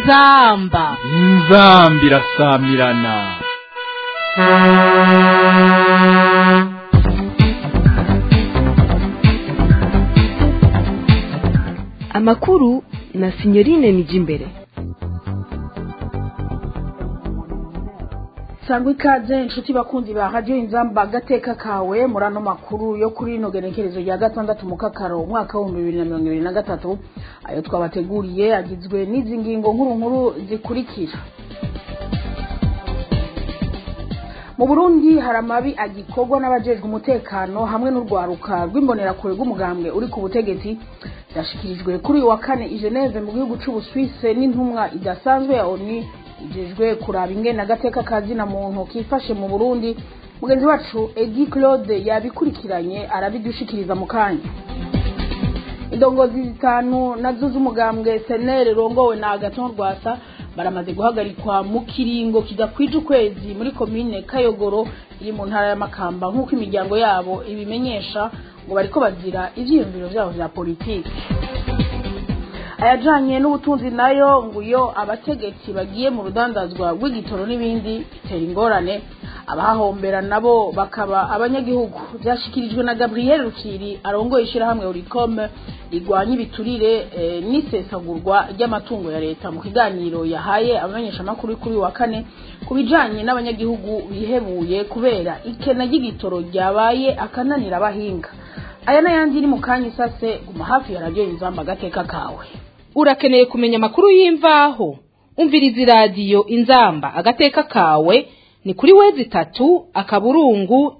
inzamba irasamirana. Amakuru na Signorine Nijimbere. Sangwe ikaze inshuti bakunzi ba radio Inzamba gateka kawe murano makuru yo kuri ino genekerezo ya gatandatu mu kakaro umwaka wa 2023 ayo twabateguriye agizwe n'izi ngingo nkuru zikurikira. Mu Burundi haramabi agikorwa n'abajejwe umutekano hamwe n'urwaruka rw'imbonera kure rw'umugambwe uri ku butegetsi yashikirijwe kuri uyu wa kane i Geneve mu gihugu cy'u Suisse n'intumwa idasanzwe ya ONU ijejwe kuraba ingene agateka kazi na muntu kifashe mu Burundi. Mugenzi wacu Edi Claude yabikurikiranye arabidushikiriza mu kanya. Indongozi zitanu nazo z'umugambwe SNL rongowe na Agathon Rwasa baramaze guhagarikwa mu kiringo kidakwije ukwezi muri komine Kayogoro iri mu ntara ya Makamba nk'uko imiryango yabo ibimenyesha ngo bariko bazira ivyiyumviro vyabo vya politiki. Ayajanye n'ubutunzi nayo nguyo abategetsi bagiye mu rudandazwa rw'igitoro n'ibindi bitera ingorane abahombera nabo bakaba abanyagihugu. Byashikirijwe na Gabriel Rukiri arongoye ishirahamwe Uricom rigwanya ibiturire n'isesagurwa ry'amatungo ya leta mu kiganiro yahaye abamenyesha makuru kuri wa kane kubijanye n'abanyagihugu bihebuye kubera ikena ry'igitoro ryabaye akananira abahinga. Aya n'ayandi ni mu kanya isase guma hafi ya radio Inzamba gateka kawe. Urakeneye kumenya makuru y'imvaho umviriza radio Inzamba agateka kawe ni kuri wezi 3 akaburungu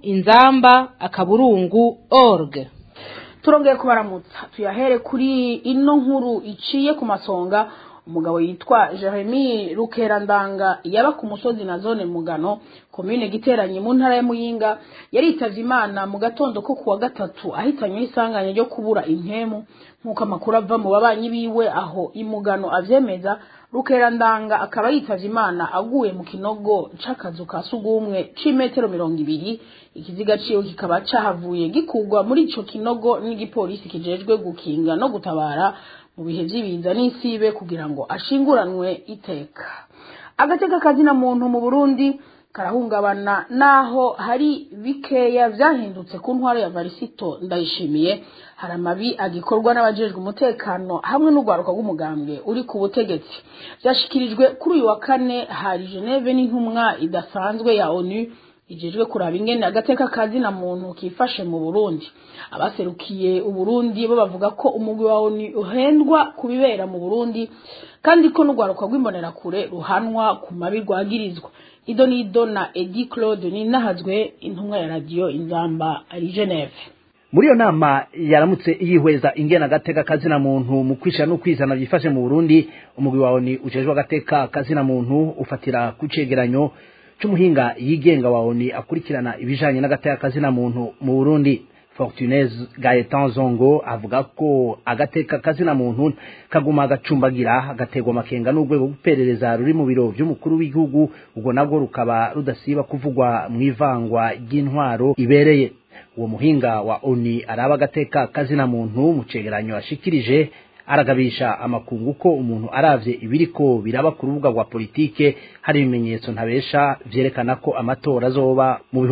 inzamba.org. Turongeye kubaramutsa tuyahere kuri ino nkuru iciye ku masonga. Umugabo yitwa Jeremy Rukerandanga yaba ku musozi na zone Mugano commune Giteranye mu ntara ya Muyinga yaritavye Imana mu gatondo ko kuwa gatatu ahitanywe isanganya ryo kubura impemu nkuko amakuru ava mu babanyi biwe aho imugano avyemeza. Rukerandanga akaba yitavye Imana aguye mu kinogo c'akazu ka sugumwe c'imetero 200. Ikiziga ciwe kikaba cahavuye gikugwa muri ico kinogo n'igipolisi kijejwe gukinga no gutabara mu bihe by'ibiza n'isibe kugira ngo ashinguranwe iteka. Agateka kazi na muntu mu Burundi karahungabana naho hari bikeya vyahindutse ku ntwaro ya Varisito Ndayishimiye. Haramabi agikorwa n'abajejwe umutekano hamwe n'urwaruka rw'umugambwe uri ku butegetsi. Byashikirijwe kuri uyu wa kane hari Geneve n'intumwa idasanzwe ya ONU ijejwe kuraba ingene agateka kazi na muntu kifashe mu Burundi. Abaserukiye uburundi bo bavuga ko umugwi wa ONU uhendwa kubibera mu Burundi kandi ko n'urwaruka rw'imbonera kure ruhanwa ku mabi rwagirizwa. Idonido na Edi Claude ni nahazwe intumwa ya radio Inzamba ari Geneve. Muri yo nama yaramutse yihweza ingena agateka kazi na muntu mu kwisha no kwizana byifashe mu Burundi. Umugwi wa ONU ujejwe agateka kazi na muntu ufatira ku cegeranyo c'umuhinga yigenga wa ONU akurikirana ibijanye n'agateka kazi na muntu mu Burundi. Fortunez Gaetan Zongo avuga ko agateka kazi na muntu kaguma agacumbagira agategwa makenga n'urwego guperereza ruri mu biro by'umukuru w'igihugu ubwo nabwo rukaba rudasiba kuvugwa mu ivangwa ry'intwaro ibereye. Uwo muhinga wa ONU araba agateka kazi na muntu mu cegeranyo ashikirije aragabisha amakungu ko umuntu aravye ibiriko biraba ku rubuga rwa politike hari ibimenyetso ntabesha vyerekana ko amatora azoba mu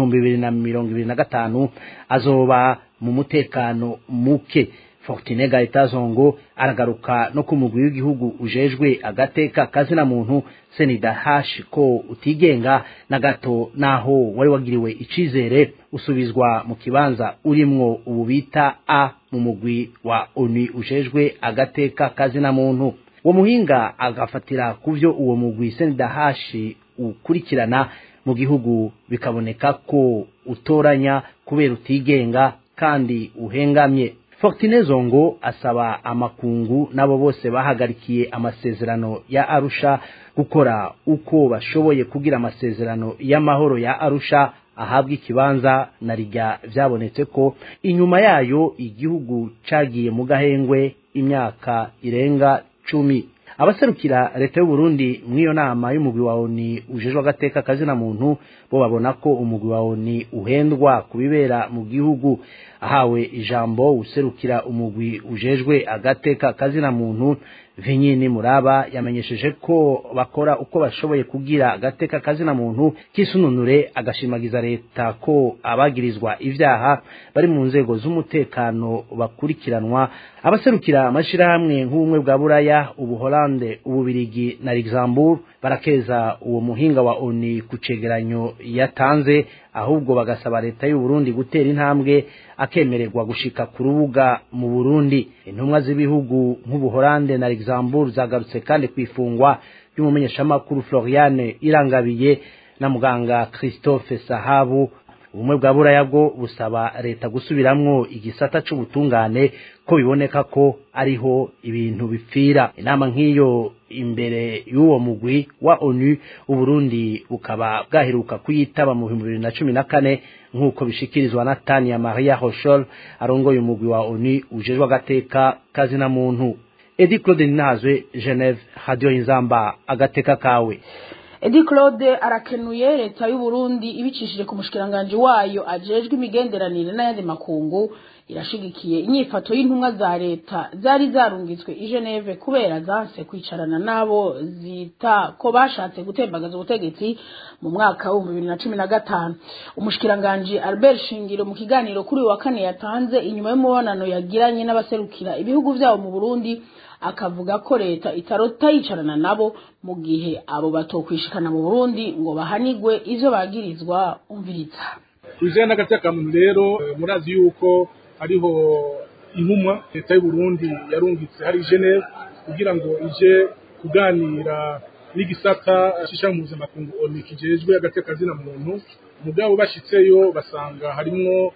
2025 azoba mu mutekano muke. Fortune Gaitazongo aragaruka no ku mugwi w'igihugu ujejwe agateka kazi na muntu Senidahash ko utigenga na gato naho wari wagiriwe icizere usubizwa mu kibanza urimwo ububita a mu mugwi wa ONU ujejwe agateka kazi na muntu. Uwo muhinga agafatira kuvyo uwo mugwi Senidahash ukurikirana mu gihugu bikaboneka ko utoranya kubera utigenga kandi uhengamye. Fortune Zongo asaba amakungu nabo bose bahagarikiye amasezerano ya Arusha gukora uko bashoboye kugira amasezerano y'amahoro ya Arusha ahabwa ikibanza na rijya vyabonetse ko inyuma yayo igihugu cagiye mu gahengwe imyaka irenga 10. Abaserukira leta y'u Burundi mwiyo nama y'umugwi wa ONU ujejwe agateka kazi na muntu bo babona ko umugwi wa ONU uhendwa kubibera mu gihugu. Ahawe ijambo userukira umugwi ujejwe agateka kazi na muntu Vinyini Muraba yamenyesheje ko bakora uko bashoboye kugira agateka kazina muntu kisununure, agashimagiza leta ko abagirizwa ivyaha bari mu nzego z'umutekano bakurikiranwa. Abaserukira amashirahamwe nk'ubumwe bwa Buraya, Ubuholande, Ububirigi na Luxembourg barakeza uwo muhinga wa ONU ku cegeranyo yatanze, ahubwo bagasaba leta y'u Burundi gutera intambwe akemererwa gushika ku rubuga mu Burundi. Intumwa z'ibihugu nk'Ubuholande na Luxembourg zagarutse kandi kwifungwa y'umumenyeshamakuru Floriane Irangabiye na muganga Christophe Sahabu. Ubumwe bwa Buraya bwo busaba leta gusubiramwo igisata c'ubutungane ko biboneka ko ariho ibintu bipfira. Inama nk'iyo imbere y'uwo mugwi wa ONU Uburundi bukaba bwaheruka kuyitaba mu 2014 nk'uko bishikirizwa na Tania Maria Rochol arongoye umugwi wa ONU ujejwe agateka kazina muntu. Edi Claude Nazwe, Geneve, Radio Inzamba, agateka kawe. Edi Claude arakenuye leta y'u Burundi ibicishije ku mushikiranganje wayo ajejwe imigenderanire n'ayandi makungu irashigikiye inyifato y'intumwa za leta zari zarungitswe i Geneve kubera zanse kwicarana nabo zita ko bashatse gutembagaza ubutegetsi mu mwaka wa 2015. Umushikiranganje Albert Shingiro mu kiganiro kuri wa kane yatanze inyuma y'umubonano yagiranye n'abaserukira ibihugu byabo mu Burundi, akavuga ko leta itarota yicarana nabo mu gihe abo batokwishikana mu Burundi ngo bahanigwe ivyo bagirizwa. Umviriza kujana gateka muntu rero murazi yuko hariho intumwa leta y'u Burundi yarungitse hari Geneve kugira ngo ije kuganira n'igisata cishamuza makungu ONU kijejwe agateka zina muntu. Mugabo bashitseyo basanga harimwo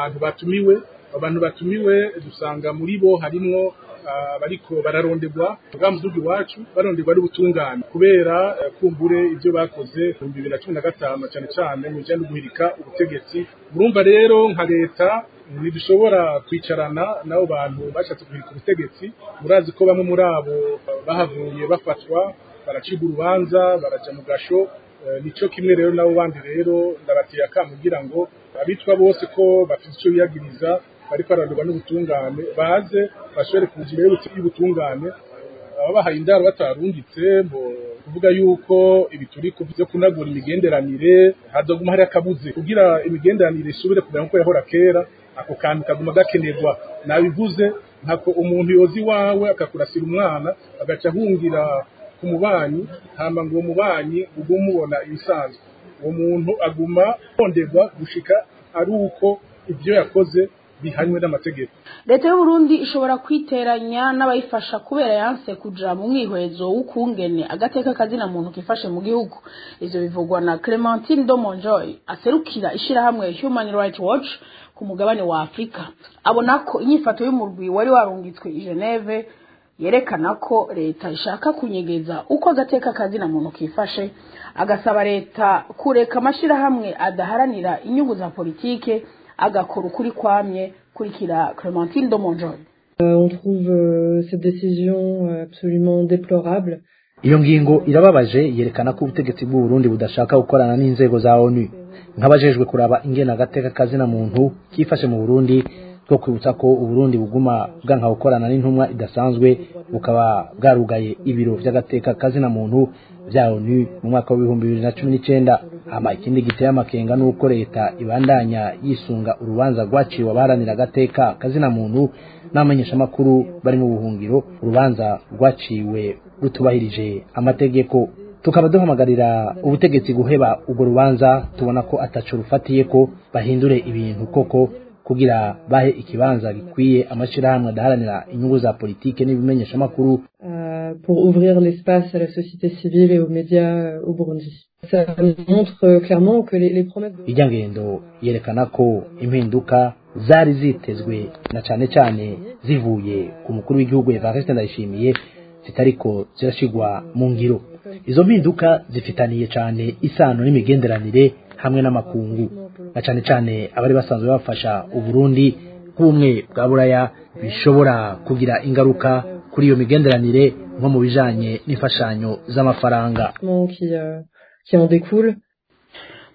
abantu batumiwe dusanga muri bo harimwo bariko bararondegwa mugambi wacu baronderwa n'ubutungane kubera kumbure ivyo bakoze mu 2015 cyane cyane mu cyane guhirika ubutegetsi. Murumva rero nka leta ntidushobora kwicarana nabo bantu bashatse guhirika ubutegetsi. Murazi ko bamwe muri abo bahavuye bafatwa baracibwa urubanza baraja mu gasho. Nico kimwe rero nabo bandi rero ndabateye akamugira ngo abitwa bose ko bafite ico biyagiriza bariko bararondegwa n'ubutungane baze bashobore kugira y'ubutungane. Ababahaye indaro batarungitse ngo kuvuga yuko ibituriko byo kunagura imigenderanire hazoguma hari akabuze kugira imigenderanire isubire kugira nko yahora kera. Ako kantu kaguma gakenerwa nabivuze ntako umuntu yozi wawe akakurasira umwana agaca hungira ku mubanyi hama ngo mubanyi ugumubona ibisanzwe. Uwo muntu aguma ondegwa gushika ari uko ibyo yakoze bihanywe n'amategeko. Leta y'u Burundi ishobora kwiteranya n'abayifasha kubera yanse kuja mu mwihwezo w'ukungene agateka kazina muntu kifashe mu gihugu. Ivyo bivugwa na Clementine Domonjoy aserukira ishirahamwe Human Rights Watch ku mugabane wa Afrika. Abona ko inyifato y'umurwi wari warungitswe i Geneve yerekana ko leta ishaka kunyegeza uko agateka kazina muntu kifashe, agasaba leta kureka amashirahamwe adaharanira inyungu za politike agakora ukuri kwamye. Kurikira Clementine Domonjoy. On trouve cette décision absolument déplorable. Iyo ngingo irababaje yerekana ko ubutegetsi bw'u Burundi budashaka gukorana n'inzego za ONU. Nk'abajejwe kuraba ingena agateka kazina muntu kifashe mu Burundi two kwibutsa ko u Burundi buguma bwanka gukorana n'intumwa idasanzwe bukaba bwarugaye ibiro vy'agateka kazina muntu vya ONU mu mwaka wa 2019. Ama ikindi giteye amakenga nuko leta ibandanya yisunga urubanza rwaciwe abaharanira agateka kazina muntu n'amenyesha makuru bari mu buhungiro, urubanza rwaciwe rutubahirije amategeko. Tukaba duhamagarira ubutegetsi guheba urwo rubanza, tubona ko ataco rufatiye ko bahindure ibintu koko kugira bahe ikibanza gikwiye amashirahamwe adaharanira inyungu za politike n'ibimenyesha makuru pour ouvrir l'espace à la société civile et aux médias au Burundi. Ça montre clairement que les promesses de Ijangendo yerekana ko impinduka zari zitezwe na cyane zivuye ku mukuru w'igihugu Evariste Ndayishimiye zitariko zirashigwa mu ngiro. Izo mpinduka zifitaniye cyane isano n'imigenderanire hamwe n'amakungu, na cyane abari basanzwe bafasha u Burundi kumwe bwa Buraya bishobora kugira ingaruka kuri iyo migenderanire nko mu bijanye n'imfashanyo z'amafaranga qui en découle.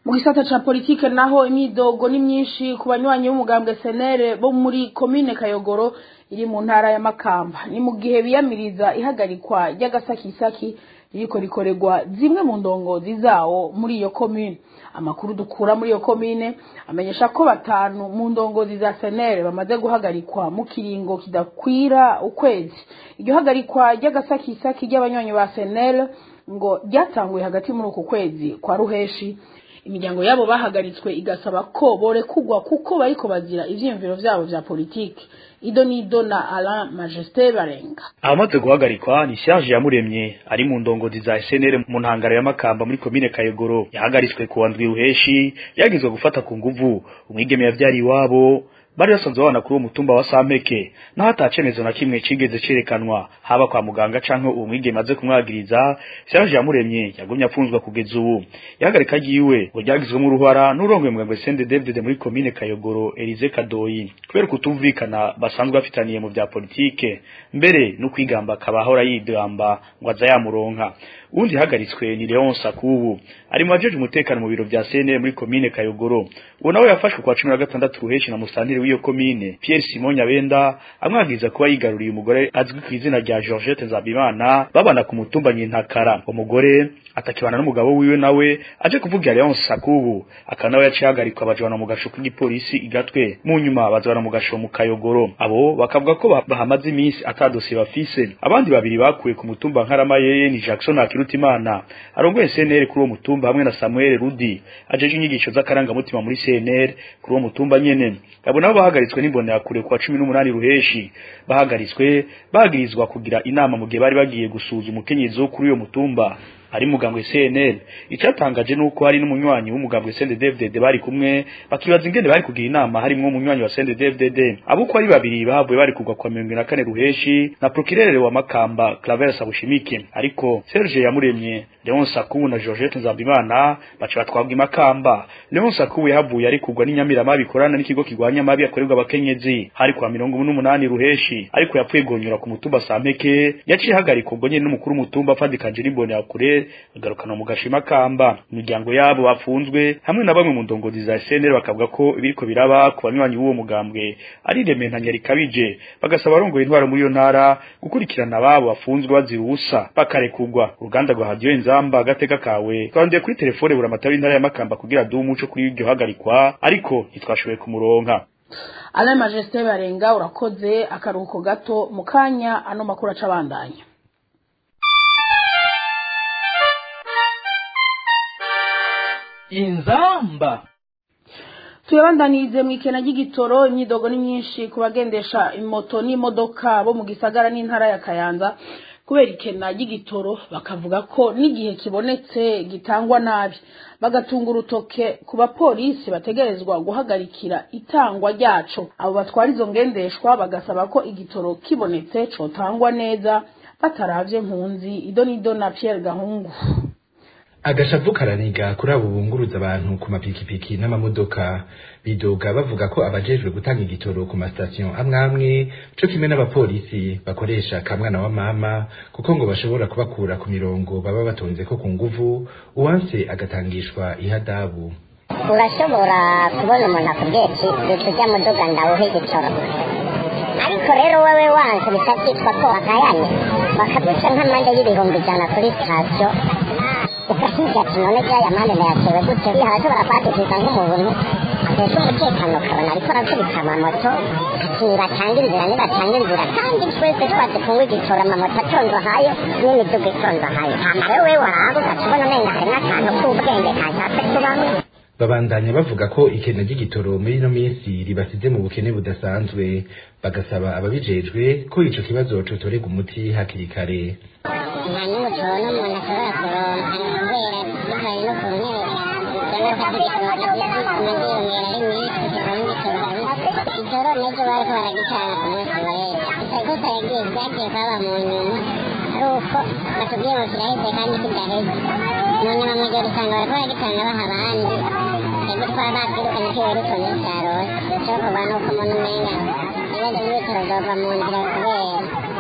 mu gisata ca politike naho imidogo ni myinshi ku banywanyi b'umugambwe senere bo muri komine Kayogoro iri mu ntara ya Makamba ni mu gihe biyamiriza ihagarikwa ry'agasakisaki ririko rikorerwa zimwe mu ndongozi zawo muri iyo komine. Amakuru dukura muri iyo komine amenyesha ko 5 mu ndongozi za senere bamaze guhagarikwa mu kiringo kidakwira ukwezi. Iryo hagarikwa ry'agasakisaki ry'abanywanyi ba senere ngo ryatanguye hagati muri uku kwezi kwa ruheshi. Imiryango yabo bahagaritswe igasaba ko borekugwa kuko bariko bazira ivyiyumviro vyabo vya politiki. Idonido na Alain Majesté Barenga. Amaze guhagarikwa ni Serge Yamuremye ari mu ndongozi za SNL mu ntangara ya Makamba muri komine Kayogoro. Yahagaritswe ku ndwi ruheshi yagizwe gufata ku nguvu umwigeme yavyari iwabo. Bari basanzwe babana kuri uwo mutumba wa Sampeke naho atacemezo na kimwe cigeze cerekanwa haba kwa muganga canke uwo mwigeme aze kumwagiriza. Serge Yamuremye yagumye apfunzwa kugeza ubu. Yahagarika giwe ngo ryagizwemo uruhara n'urongoye mugambwe CNDD-FDD muri komine Kayogoro Elize Kadoyi kubera kutumvikana basanzwe bafitaniye mu vya politike mbere no kwigamba kabahora yidamba ngo aza yamuronka. Undi hagaritswe ni Leon Sakubu ari mu bajeje umutekano mu biro vya CNL muri komine Kayogoro. Uwo nawe yafashwe kwa 16 ruheshi na musantire w'iyo komine Pierre Simon Nyabenda amwagiriza kuba yigaruriye umugore azwi ku izina rya Georgette Nzabimana babana ku mutumba Nyintakara. Umugore atakibana n'umugabo wiwe nawe aje kuvugira Leon Sakubu akanawe yacihagarikwa bajwana mu gasho k'igipolisi igatwe mu nyuma bazwana mu gasho mu Kayogoro. Abo bakavuga ko bahamaze iminsi atadose bafise. Abandi babiri bakuye ku mutumba Nkaramayeye ni Jackson Akirutimana arongoye CNL kuri uwo mutumba hamwe na Samuel Rudi ajeje inyigisho z'akaranga mutima muri CNL kuri uwo mutumba nyene. Abo nabo bahagaritswe n'imbonera kure kwa 18 ruheshi bahagaritswe bagirizwa kugira inama mu gihe bari bagiye gusuza umukenyezo kuri uyo mutumba ari mugambwe CNL. Icatangaje nuko hari n'umunywanyi w'umugambwe CNDD-FDD bari kumwe bakibaza ingene bari kugira inama harimo umunywanyi wa CNDD-FDD. Abo ko ari babiri bahavuye bari kugwa kwa 24 ruheshi na procureur wa Makamba Claver Sabushimike. Ariko Serge Yamuremye, Leon Sakubu na Georgette Nzabimana baca batwabwa Makamba. Leon Sakubu yahavuye ari kugwa n'inyamirama bikorana n'ikigo kigwanya amabi yakorerwa abakenyezi hari kwa 18 ruheshi ariko yapfuye gonyura ku mutumba Sampeke yaciye hagarikwa ubwo nyene n'umukuru mutumba Fadikanje n'imbonera kure agarukana mu gashima Kamba. Imiryango yabo bafunzwe hamwe na bamwe mu ndongozi za SNL bakavuga ko ibiriko biraba ku banywanyi b'uwo mugambwe ari rementanya rikabije bagasaba arongoye intwaro muri yo ntara gukurikirana ababo bafunzwe bazira ubusa bakarekugwa. Uruganda rwa Radio Inzamba agateka kawe twandeye kuri telefone buramatari intara ya Makamba kugira duhe umuco kuri iryo hagarikwa ariko ntitwashoboye kumuronka. Alain Majesté Barenga urakoze akaruhuko gato mukanya ano makuru acabandanya. Inzamba tuyabandanize mwikena ry'igitoro imyidogo ni myinshi kubagendesha imoto n'imodoka bo mu gisagara n'intara ya Kayanza kubera ikena ry'igitoro bakavuga ko n'igihe kibonetse gitangwa nabi bagatunga urutoke ku bapolisi bategerezwa guhagarikira itangwa ryaco. Abo batwara izo ngendeshwa bagasaba ko igitoro kibonetse cotangwa neza bataravye mpunzi. Idonido na Pierre Gahungu. Agashavu karaniga kuri abo bunguruza abantu ku mapikipiki n'amamodoka bidoga bavuga ko abajejwe gutanga igitoro ku mastation amwe cyo kimwe n'abapolisi bakoresha kamwana wa mama kuko ngo bashobora kubakura ku mirongo baba batonze ko ku nguvu uwanse agatangishwa ihadabu. Urashobora kubona umuntu akubwiye ati tujya mudoga ndawuhe igitoro ariko rero wewe wanze bitabyitwa ko akayanye bakaguca nk'amande y'ibihumbi 100 kuri station ukasiga ati none byaya mande nayatewe gute harashobora kwatitiza nk'umuntu atesha umutekano ukabona ariko arakubita amamoto batanga inzira nibatanga inzira kandi twese twatse kunywa igitoro amamoto atonzwa hayo n'imiduga itonzwa hayo hama rero wewe waraba ukakibona umenga hari n'akantu k'ubwenge kashatse kubamo. Babandanya bavuga ko ikena ry'igitoro muri ino minsi ribasize mu bukene budasanzwe bagasaba ababijejwe ko ico kibazo cotorega umuti hakiri kare. Nta n'umuco n'umuntu ashobora kuronka kubera bitewe no kunyerera igitoro n'ejo bariko baragitanga ku munsi w'ejo ariko karagiye vyagiye kwaba mu nyuma ari uko batubwiye ngo kiraheze kandi kidaheze mu nyuma mu gihe usanga bariko baragitanga baha abandi ego twaba bakwirukanye kiwe ruto n'icarose ico kuba nuko umuntu umenga ibibazo by'ibitoro vyova mu nzira kubera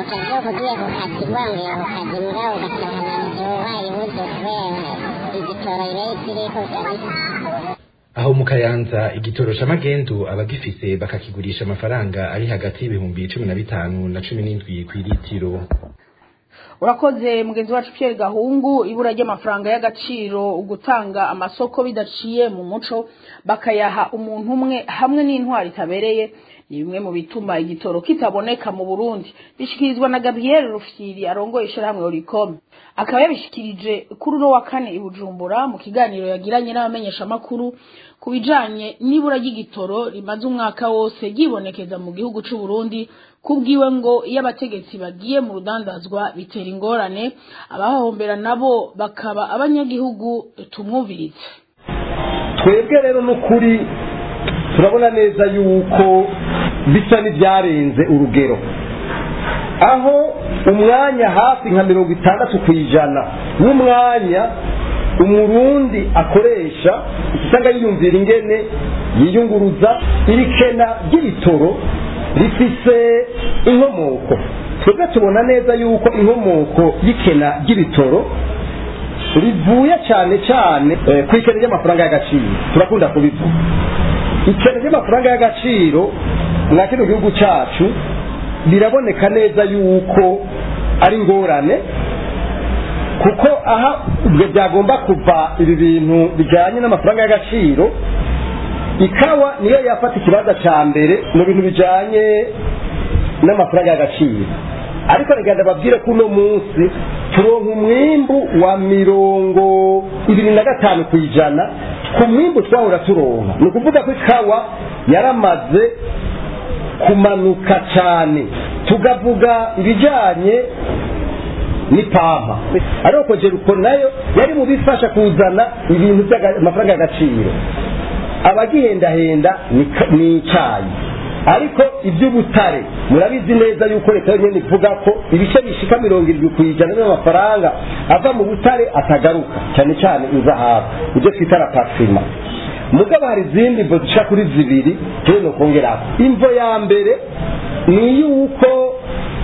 ukavyuka ugiye ku kazi wongera ku kazi mugabo ugasanga navyo wayibuze kubera igitoro rero kiriko kabisa. Aho mu Kayanza igitoro c'amagendu abagifise bakakigurisha amafaranga ari hagati y'ibihumbi 15 na 17 kw'ilitiro. Urakoze mugenzi wacu Pierre Gahungu. Ibura ry'amafaranga y'agaciro ugutanga amasoko bidaciye mu muco bakayaha umuntu umwe hamwe n'intwari itabereye ni bimwe mu bituma igitoro kitaboneka mu Burundi, bishikirizwa na Gabriel Rufyiri arongoye ishirahamwe Oricom. Akaba yabishikirije kuri uno wa kane i Bujumbura mu kiganiro yagiranye n'abamenyesha makuru kubijanye n'ibura ry'igitoro rimaze umwaka wose gibonekeza mu gihugu c'u Burundi. Kubwiwe ngo iyo abategetsi bagiye mu rudandazwa bitera ingorane, abahombera nabo bakaba abanyagihugu. Tumwumvirize. Twebwe rero n'ukuri turabona neza yuko bisa n'ibyarenze urugero, aho umwanya hafi nka 60% w'umwanya umurundi akoresha usanga yiyumvira ingene yiyunguruza. Iri kena ry'ibitoro rifise inkomoko, twebwe tubona neza yuko inkomoko y'ikena ry'ibitoro rivuye cyane cyane ku ikena ry'amafaranga y'agaciro. Turakunda kubivuga ikena ry'amafaranga y'agaciro mwa kino gihugu cyacu, biraboneka neza yuko ari ingorane, kuko aha ubwo byagomba kuva ibi bintu bijyanye n'amafaranga y'agaciro. Ikawa niyo yafata ikibanza cya mbere mu bintu bijyanye n'amafaranga y'agaciro, ariko reka babwire ko uno munsi turonka umwimbu wa 25% ku mwimbu twahora turonka. Ni ukuvuga ko ikawa yaramaze kumanuka cyane. Tugavuga ibijyanye n'ipampa, ariko Jeruko nayo yari mu bifasha kuzana ibintu by'amafaranga y'agaciro. Abagihendahenda ni icyayi, ariko iby'ubutare murabizi neza yuko leta yonyine ivuga ko ibice bishika 70% by'amafaranga ava mu butare atagaruka, cyane cyane inzahabu, ibyo twita rapafima. Mugabo hari izindi mvo zishaka kuri zibiri no kongeraho. Imvo ya mbere ni yuko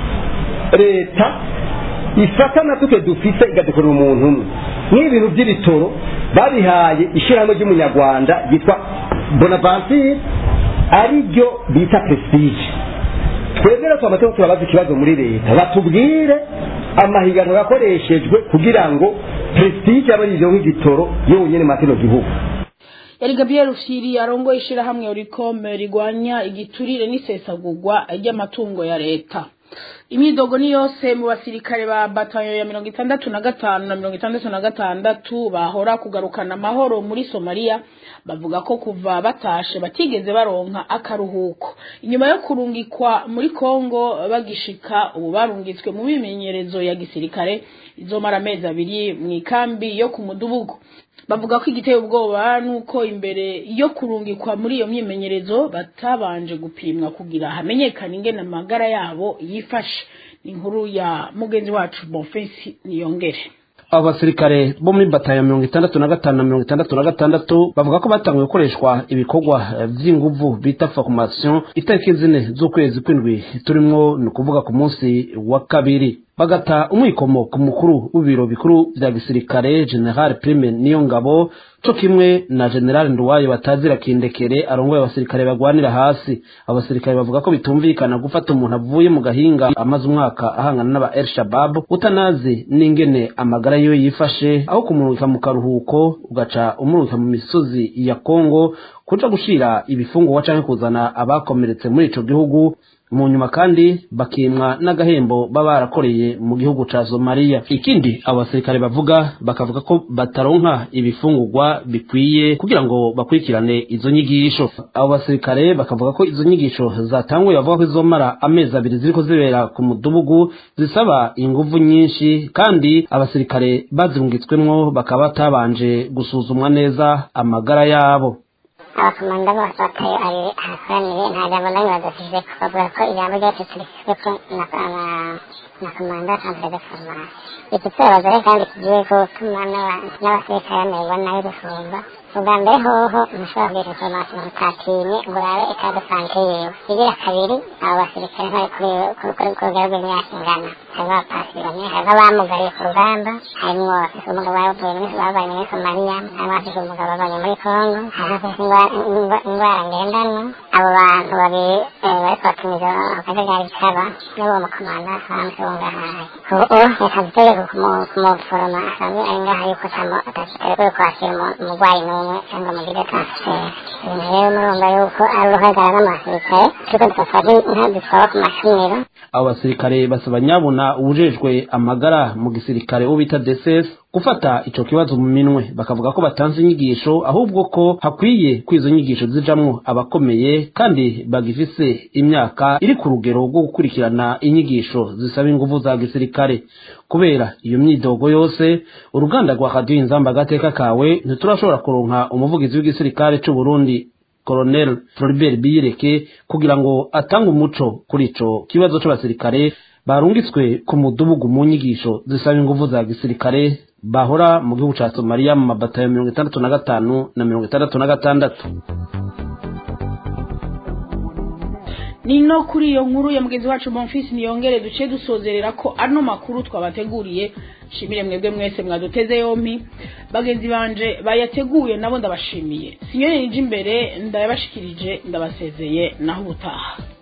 leta ifata natuke dufite igadekorera umuntu umwe. Nk'ibintu by'ibitoro babihaye ishirahamwe ry'umunyarwanda yitwa Bonaventure, ari ryo bita Prestige. Twebwe twamaze turabaza ikibazo muri leta, batubwire amahiganwa yakoreshejwe kugira ngo Prestige abayijeho nk'igitoro yonyene matino gihugu. Yari Gabriel Rufyiri arongoye ishirahamwe Oricom rigwanya igiturire n'isesagurwa ry'amatungo ya leta. Imidogo ni yose mu basirikare ba batayo ya 65 na 66 bahora kugarukana amahoro muri Somalia bavuga ko kuva batashe batigeze baronka akaruhuko. Inyuma yo kurungikwa muri Kongo bagishika ubu barungitswe mu bimenyerezo ya gisirikare izomara amezi 2 mu ikambi yo ku Mudubugu. Bavuga ko igiteye ubwoba nuko imbere yo kurungikwa muri iyo myimenyerezo batabanje gupimwa kugira hamenyekana ingene amagara yabo yifashe. Ni inkuru ya mugenzi wacu Bonfensi Niyongere. Abasirikare bo muri batayo 65 na 66 bavuga ko batangiye gukoreshwa ibikorwa by'inguvu bita formation itariki 4 z'ukwezi kw'indwi turimo no kuvuga ku munsi wa kabiri. Bagata umwikomo ku mukuru w'ibiro bikuru bya gisirikare General Prime Niyongabo cyo kimwe na General Nduwayo batazira kindekere arongoye abasirikare bagwanira hasi. Abasirikare bavuga ko bitumvikana gufata umuntu avuye mu gahinga amaze umwaka ahangana n'aba El Shabab utanazi n'ingene amagara yo yifashe, aho kumurika mu karuhuko ugaca umurika mu misozi ya Kongo kuja gushira ibifungwa canke kuzana abakomeretse muri ico gihugu. Mu nyuma kandi bakimwa n'agahembo baba barakoreye mu gihugu ca Somalia. Ikindi abasirikare bavuga bakavuga ko bataronka ibifungurwa bikwiye kugira ngo bakurikirane izo nyigisho. Abo basirikare bakavuga ko izo nyigisho zatanguye bavuga ko izomara amezi 2 ziriko zibera ku Mudubugu, zisaba inguvu nyinshi kandi abasirikare bazirungitswemwo bakaba batabanje gusuzumwa neza amagara yabo. Abakomanda bose batayo ari ahakoraniye nta jambo namwe badafise, bavuga ko ijambo ryose cyashyizweko na komanda centre de formation iki cyorezo rero kandi kigiye gutuma n'abasirikare bamererwa nabi gusumba ubwa mbere hoho ntushobora kugira information utatinye ngo urabe état de santé yiwe igira kabiri abo basirikare bari kuri rwego rw'imyaka ingana harimo abapasirone harimo abamugariye ku rugamba harimo abafite umugabo babaye muri somaliya harimo abafite umugabo babaye muri congo harimo abafite indwara ngendanwa abo bantu babiri bari kubatumiza akajagari kaba n'uwo mukomanda asanzwe wungahaye ubu reka dutegeke kumuforoma asanzwe ari ngaha yuko atarekure kwakira umurwayi n'umwe cyangwa mugire transfert ibintu rero murumva yuko ari uruhagara n'abasirikare turiko dufata inka dutwara ku mashumiro abo basirikare basaba nyabuna ubujejwe amagara mu gisirikare uwo bita DSS gufata ico kibazo mu minwe bakavuga ko batanze inyigisho ahubwo ko hakwiye kwizo nyigisho zijamwo abakomeye kandi bagifise imyaka iri ku rugero rwo gukurikirana inyigisho zisaba ingufu za gisirikare kubera iyo myidogo yose uruganda rwa Radio Inzamba agateka kawe ntiturashobora kuronka umuvugizi w'igisirikare c'u Burundi Colonel Floribert Biyireke kugira ngo atange umuco kuri ico kibazo c'abasirikare barungitswe ku mudubugu mu nyigisho zisaba ingufu za gisirikare bahora mu gihugu ca Somalia mu mabatayo 65 na 66. Nino kuri iyo nkuru ya mugenzi wacu Bonfils niyongere duce dusozerera ko ano makuru twabateguriye. Shimire mwebwe mwese mwaduteze yompi bagenzi banje bayateguye nabo ndabashimiye. Sinyoni nije imbere ndabashikirije ndabasezeye naho ubutaha.